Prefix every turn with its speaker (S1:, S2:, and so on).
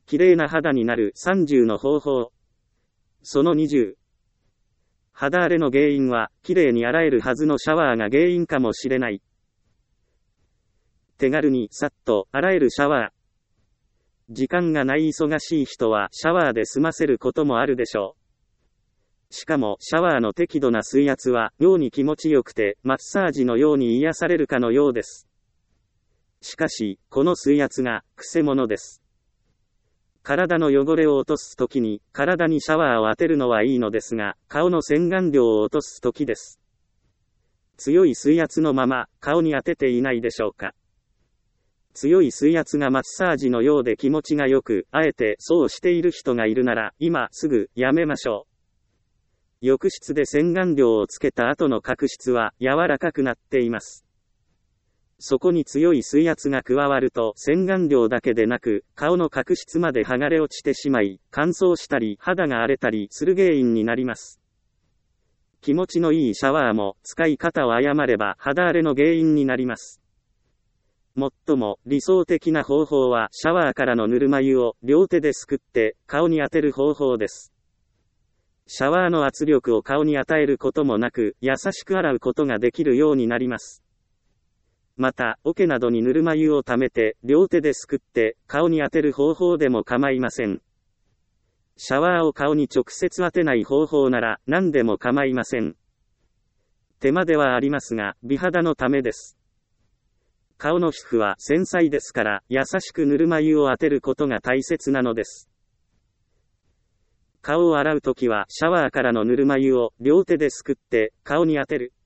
S1: 綺麗な肌になる30の方法。その20。肌荒れの原因は、綺麗に洗えるはずのシャワーが原因かもしれない。手軽にさっと洗えるシャワー。時間がない忙しい人はシャワーで済ませることもあるでしょう。しかもシャワーの適度な水圧は妙に気持ちよくてマッサージのように癒されるかのようです。しかし、この水圧がくせ者です。体の汚れを落とすときに体にシャワーを当てるのはいいのですが、顔の洗顔料を落とすときです。強い水圧のまま顔に当てていないでしょうか。強い水圧がマッサージのようで気持ちがよく、あえてそうしている人がいるなら、今すぐやめましょう。浴室で洗顔料をつけた後の角質は柔らかくなっています。そこに強い水圧が加わると洗顔料だけでなく、顔の角質まで剥がれ落ちてしまい、乾燥したり肌が荒れたりする原因になります。気持ちのいいシャワーも使い方を誤れば肌荒れの原因になります。最も理想的な方法はシャワーからのぬるま湯を両手ですくって顔に当てる方法です。シャワーの圧力を顔に与えることもなく、優しく洗うことができるようになります。また、桶などにぬるま湯を溜めて、両手ですくって、顔に当てる方法でも構いません。シャワーを顔に直接当てない方法なら、何でも構いません。手間ではありますが、美肌のためです。顔の皮膚は繊細ですから、優しくぬるま湯を当てることが大切なのです。顔を洗うときは、シャワーからのぬるま湯を両手ですくって、顔に当てる。